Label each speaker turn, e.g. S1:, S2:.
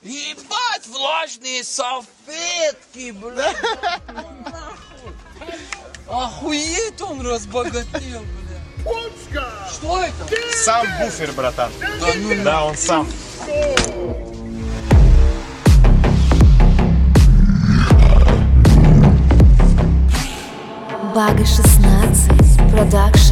S1: Ебать, влажные салфетки, блядь. Охуеть, он разбогател, блядь. Что это?
S2: Сам буфер, братан.
S1: Да ну
S2: Да, он сам.
S3: Бага 16 продакшн.